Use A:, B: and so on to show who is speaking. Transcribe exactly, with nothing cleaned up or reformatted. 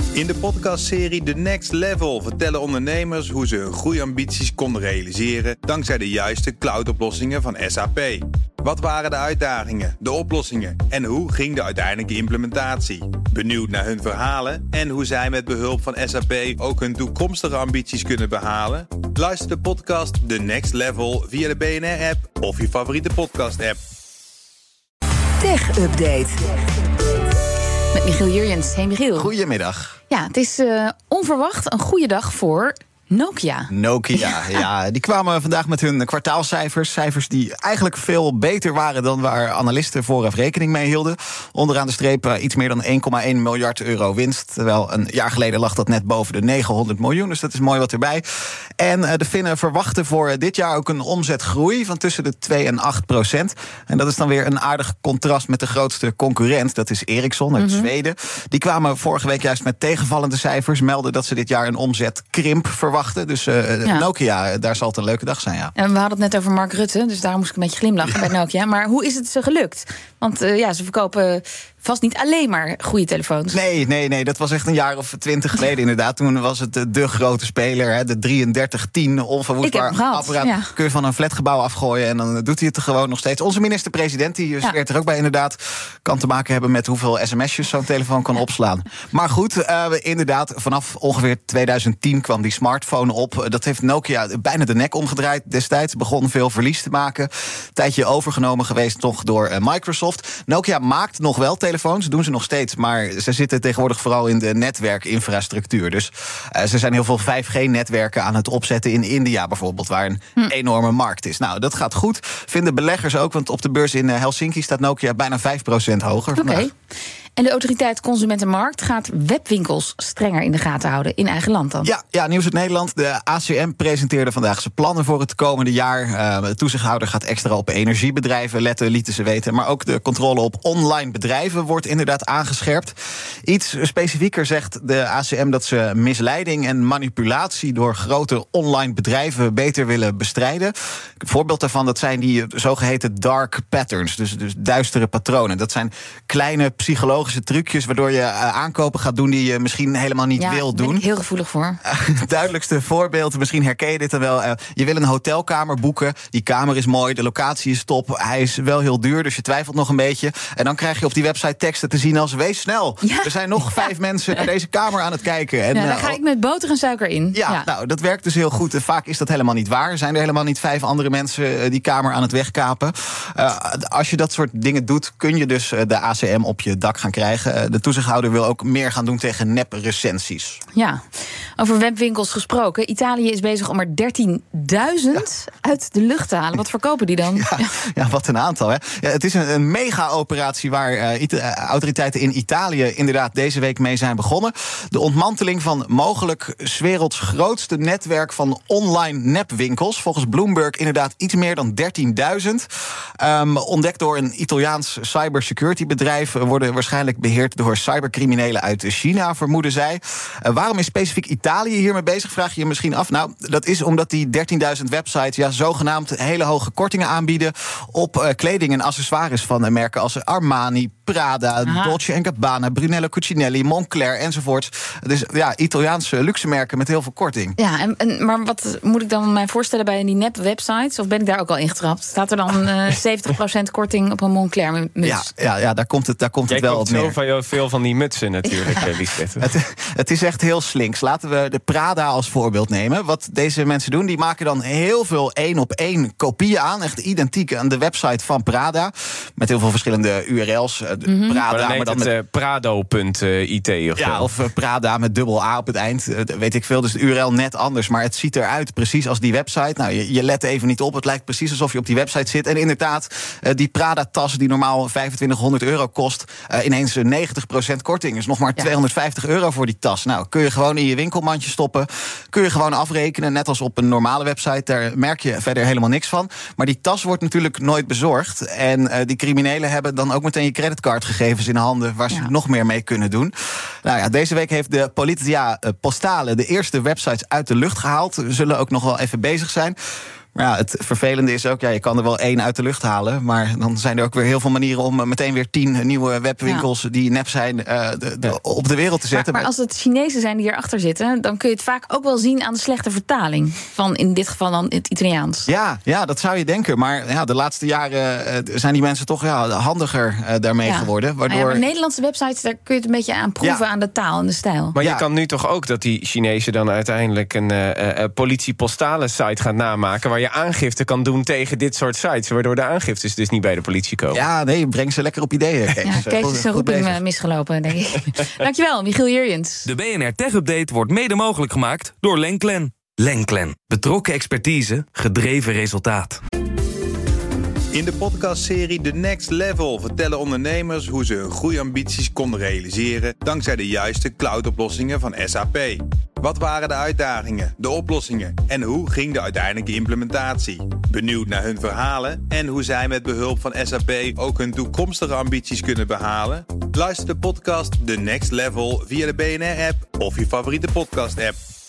A: In de podcastserie The Next Level vertellen ondernemers hoe ze hun groeiambities konden realiseren dankzij de juiste cloudoplossingen van S A P. Wat waren de uitdagingen, de oplossingen en hoe ging de uiteindelijke implementatie? Benieuwd naar hun verhalen en hoe zij met behulp van S A P ook hun toekomstige ambities kunnen behalen? Luister de podcast The Next Level via de B N R-app of je favoriete podcast-app.
B: Tech Update.
C: Met Michiel Jurjens. Hey Michiel.
D: Goedemiddag.
C: Ja, het is uh, onverwacht een goede dag voor Nokia.
D: Nokia, ja. Die kwamen vandaag met hun kwartaalcijfers. Cijfers die eigenlijk veel beter waren dan waar analisten vooraf rekening mee hielden. Onderaan de streep uh, iets meer dan één komma één miljard euro winst. Terwijl een jaar geleden lag dat net boven de negenhonderd miljoen. Dus dat is mooi wat erbij. En uh, de Finnen verwachten voor dit jaar ook een omzetgroei van tussen de twee en acht procent. En dat is dan weer een aardig contrast met de grootste concurrent. Dat is Ericsson uit mm-hmm. Zweden. Die kwamen vorige week juist met tegenvallende cijfers. Melden dat ze dit jaar een omzetkrimp verwachten. Dus uh, ja. Nokia, daar zal het een leuke dag zijn, ja.
C: En we hadden het net over Mark Rutte, dus daar moest ik een beetje glimlachen ja. bij Nokia. Maar hoe is het ze gelukt? Want uh, ja, ze verkopen vast niet alleen maar goede telefoons.
D: Nee, nee, nee, dat was echt een jaar of twintig geleden inderdaad. Toen was het de grote speler, hè, de drieëndertig tien onverwoestbaar apparaat. Ja. Kun je van een flatgebouw afgooien en dan doet hij het er gewoon nog steeds. Onze minister-president, die ja. zweert er ook bij inderdaad, kan te maken hebben met hoeveel sms'jes zo'n telefoon kan opslaan. Maar goed, uh, inderdaad, vanaf ongeveer tweeduizend tien kwam die smartphone op. Dat heeft Nokia bijna de nek omgedraaid destijds. Begon veel verlies te maken. Tijdje overgenomen geweest toch door uh, Microsoft. Nokia maakt nog wel telefoons, doen ze nog steeds, maar ze zitten tegenwoordig vooral in de netwerkinfrastructuur. Dus uh, ze zijn heel veel vijf G-netwerken aan het opzetten in India bijvoorbeeld, waar een hm. enorme markt is. Nou, dat gaat goed. Vinden beleggers ook, want op de beurs in Helsinki staat Nokia bijna vijf procent hoger.
C: Oké. Okay. En de autoriteit Consumentenmarkt gaat webwinkels strenger in de gaten houden in eigen land dan?
D: Ja, ja, Nieuws uit Nederland. De A C M presenteerde vandaag zijn plannen voor het komende jaar. Uh, de toezichthouder gaat extra op energiebedrijven letten, lieten ze weten. Maar ook de controle op online bedrijven wordt inderdaad aangescherpt. Iets specifieker zegt de A C M dat ze misleiding en manipulatie door grote online bedrijven beter willen bestrijden. Een voorbeeld daarvan, dat zijn die zogeheten dark patterns, dus, dus duistere patronen. Dat zijn kleine psychologische trucjes waardoor je uh, aankopen gaat doen die je misschien helemaal niet
C: ja,
D: wil doen.
C: Daar ben ik heel gevoelig voor.
D: Het duidelijkste voorbeeld, misschien herken je dit dan wel. Uh, je wil een hotelkamer boeken. Die kamer is mooi, de locatie is top. Hij is wel heel duur, dus je twijfelt nog een beetje. En dan krijg je op die website teksten te zien als: wees snel. Ja. Er zijn nog ja. vijf mensen naar deze kamer aan het kijken. En,
C: ja, daar
D: uh,
C: ga ik met boter en suiker in.
D: Ja, ja, nou, dat werkt dus heel goed. En vaak is dat helemaal niet waar. Zijn er helemaal niet vijf andere mensen uh, die kamer aan het wegkapen. Uh, als je dat soort dingen doet, kun je dus uh, de A C M op je dak gaan krijgen. De toezichthouder wil ook meer gaan doen tegen nep-recensies.
C: Ja, over webwinkels gesproken. Italië is bezig om er dertienduizend ja. uit de lucht te halen. Wat verkopen die dan?
D: Ja, ja. ja wat een aantal. Hè. Ja, het is een, een mega-operatie waar uh, Ita- uh, autoriteiten in Italië inderdaad deze week mee zijn begonnen. De ontmanteling van mogelijk 's werelds grootste netwerk van online nepwinkels. Volgens Bloomberg inderdaad iets meer dan dertienduizend. Um, ontdekt door een Italiaans cybersecurity bedrijf. Worden waarschijnlijk beheerd door cybercriminelen uit China, vermoeden zij. Uh, waarom is specifiek Italië hiermee bezig, vraag je je misschien af. Nou, dat is omdat die dertienduizend websites ja, zogenaamd hele hoge kortingen aanbieden op uh, kleding en accessoires van uh, merken als Armani, Prada, Aha. Dolce en Gabbana, Brunello Cucinelli, Moncler enzovoorts. Dus ja, Italiaanse luxe merken met heel veel korting.
C: Ja, en, en, maar wat moet ik dan mij voorstellen bij die nep-websites? Of ben ik daar ook al ingetrapt? Staat er dan uh, zeventig procent korting op een Moncler muts?
D: Ja, ja, ja, daar komt het, daar komt
E: Jij
D: het wel op neer.
E: Zo van veel van die mutsen natuurlijk, ja. Lisbeth.
D: Het, het is echt heel slinks. Laten we de Prada als voorbeeld nemen. Wat deze mensen doen, die maken dan heel veel één op één kopieën aan. Echt identiek aan de website van Prada. Met heel veel verschillende U R L's. Mm-hmm. Prada,
E: maar dan
D: maar dan
E: het
D: met
E: uh, prado punt I T of
D: ja,
E: zo.
D: of uh, Prada met dubbel A op het eind. Uh, weet ik veel, dus de U R L net anders. Maar het ziet eruit precies als die website. Nou, je, je let even niet op. Het lijkt precies alsof je op die website zit. En inderdaad, uh, die Prada-tas die normaal vijfentwintighonderd euro kost, Uh, ineens negentig procent korting. Is nog maar ja. tweehonderdvijftig euro voor die tas. Nou, kun je gewoon in je winkelmandje stoppen. Kun je gewoon afrekenen, net als op een normale website. Daar merk je verder helemaal niks van. Maar die tas wordt natuurlijk nooit bezorgd. En uh, die criminelen hebben dan ook meteen je creditcardgegevens in handen, waar ze ja. nog meer mee kunnen doen. Nou ja, deze week heeft de Politia Postale de eerste websites uit de lucht gehaald. We zullen ook nog wel even bezig zijn. Maar ja, het vervelende is ook, ja, je kan er wel één uit de lucht halen, maar dan zijn er ook weer heel veel manieren om meteen weer tien nieuwe webwinkels ja. die nep zijn uh, de, de, op de wereld te zetten.
C: Maar, maar als het Chinezen zijn die hierachter zitten, dan kun je het vaak ook wel zien aan de slechte vertaling van in dit geval dan het Italiaans.
D: Ja, ja, dat zou je denken. Maar ja, de laatste jaren uh, zijn die mensen toch ja, handiger uh, daarmee ja. geworden. Waardoor...
C: Ja, maar Nederlandse websites, daar kun je het een beetje aan proeven ja. aan de taal en de stijl.
E: Maar
D: ja.
E: je kan nu toch ook dat die Chinezen dan uiteindelijk een uh, uh, politie-postale site gaan namaken waar je aangifte kan doen tegen dit soort sites, waardoor de aangiftes dus niet bij de politie komen.
D: Ja, nee, breng ze lekker op ideeën. Kees,
C: ja, Kees is een roeping misgelopen, denk ik. Dankjewel, Michiel Jurjens.
F: De B N R Tech Update wordt mede mogelijk gemaakt door Lenklen. Lenklen. Betrokken expertise, gedreven resultaat.
A: In de podcastserie The Next Level vertellen ondernemers hoe ze hun groeiambities konden realiseren dankzij de juiste cloudoplossingen van S A P. Wat waren de uitdagingen, de oplossingen en hoe ging de uiteindelijke implementatie? Benieuwd naar hun verhalen en hoe zij met behulp van S A P ook hun toekomstige ambities kunnen behalen? Luister de podcast The Next Level via de B N R-app of je favoriete podcast-app.